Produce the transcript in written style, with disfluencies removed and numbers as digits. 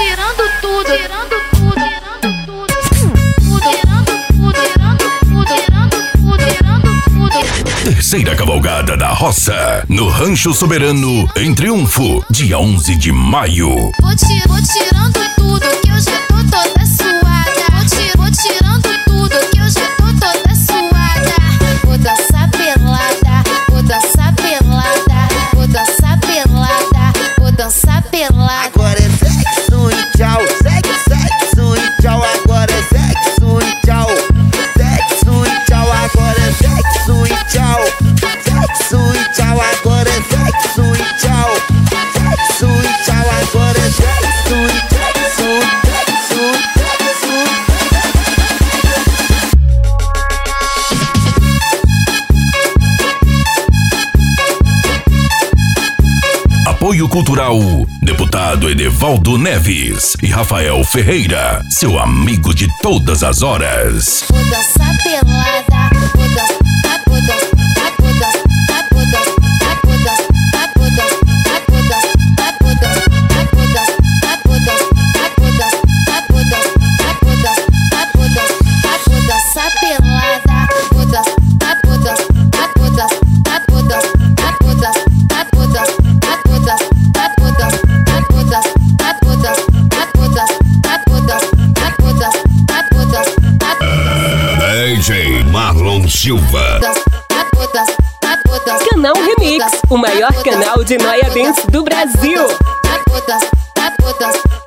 tirando tudo, tirando tudo, tirando tudo, tirando tudo, tirando tudo, tirando tudo. Terceira cavalgada da roça, no Rancho Soberano, em Triunfo, dia 11 de maio. Vou tirando tudo que eu já tô toda suada. Vou tirando tudo que eu já tô toda suada. Vou dançar pelada, vou dançar pelada, vou dançar pelada, vou dançar pelada. Agora é sexo e tchau, sexo e tchau. Agora é sexo e tchau, sexo e tchau. Agora é sexo e tchau, sexo e tchau. Agora é sexo e tchau, sexo e tchau. Agora é sexo e sexo, sexo, sexo. Apoio Cultural, deputado Edevaldo Neves e Rafael Ferreira, seu amigo de todas as horas. Vou dançar pelada, vou dançar, vou dançar, vou dançar, vou dançar, vou dançar, vou dançar, vou dançar, vou dançar, vou dançar, vou dançar, vou dançar, vou dançar, vou dançar, vou dançar pelada, vou dançar, vou dançar, vou dançar, vou dançar, vou dançar, vou dançar, vou dançar, DJ Marlon Silva. Canal Remix, o maior canal de Noia Dance do Brasil.